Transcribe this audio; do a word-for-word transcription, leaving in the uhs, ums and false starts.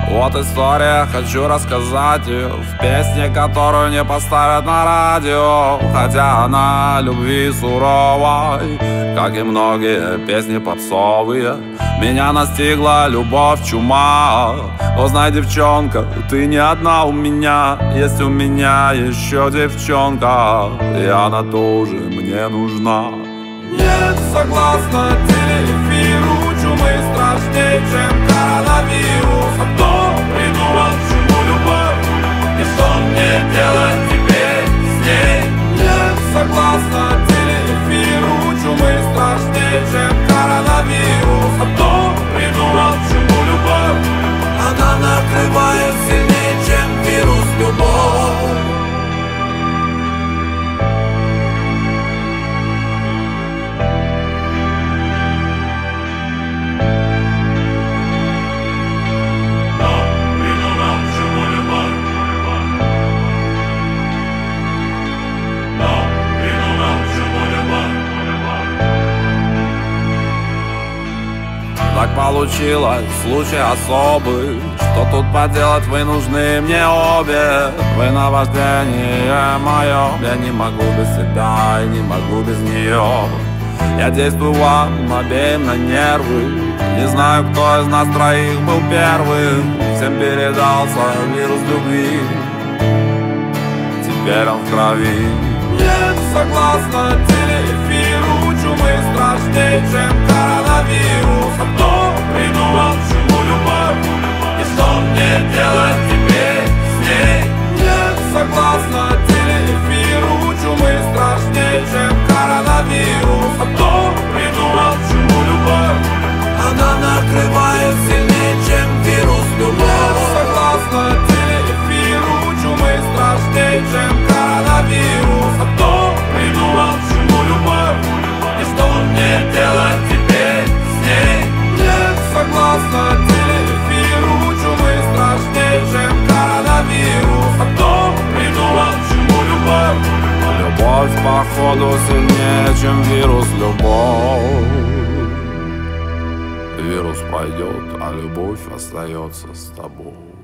Вот история, хочу рассказать ее в песне, которую не поставят на радио. Хотя она любви суровой, как и многие песни попсовые. Меня настигла любовь чума. Но знай, девчонка, ты не одна у меня. Есть у меня еще девчонка, и она тоже мне нужна. Нет, согласно телеэфиру, чумы страшнее, чем коронавирус. А кто придумал чуму любовь? И что мне делать теперь с ней? Нет, согласно телеэфиру, чумы страшнее, чем коронавирус. А кто придумал чуму любовь? Она накрывает сильнее, чем вирус любовь. Так получилось, случай особый. Что тут поделать, вы нужны мне обе. Вы наваждение мое. Я не могу без себя и не могу без нее. Я действую вам обеим на нервы. Не знаю, кто из нас троих был первым. Всем передался вирус любви. Теперь он в крови. Нет, согласно телеэфиру, чумы страшнее, чем коронавирус. А кто придумал чуму любовь? И что мне делать теперь с ней? Нет, согласно телеэфиру, чумы страшнее, чем коронавирус. А кто придумал чуму любовь? Она накрывает сильнее, чем вирус любовь. Нет, согласно телеэфиру, чумы страшнее, чем коронавирус. А кто придумал чуму любовь? И что мне делать теперь с ней? Нет, согласно телеэфиру, чумы страшнее, чем коронавирус. А кто придумал чуму любовь? Любовь, походу, сильнее, чем вирус любовь. Вирус пройдет, а любовь остается с тобой.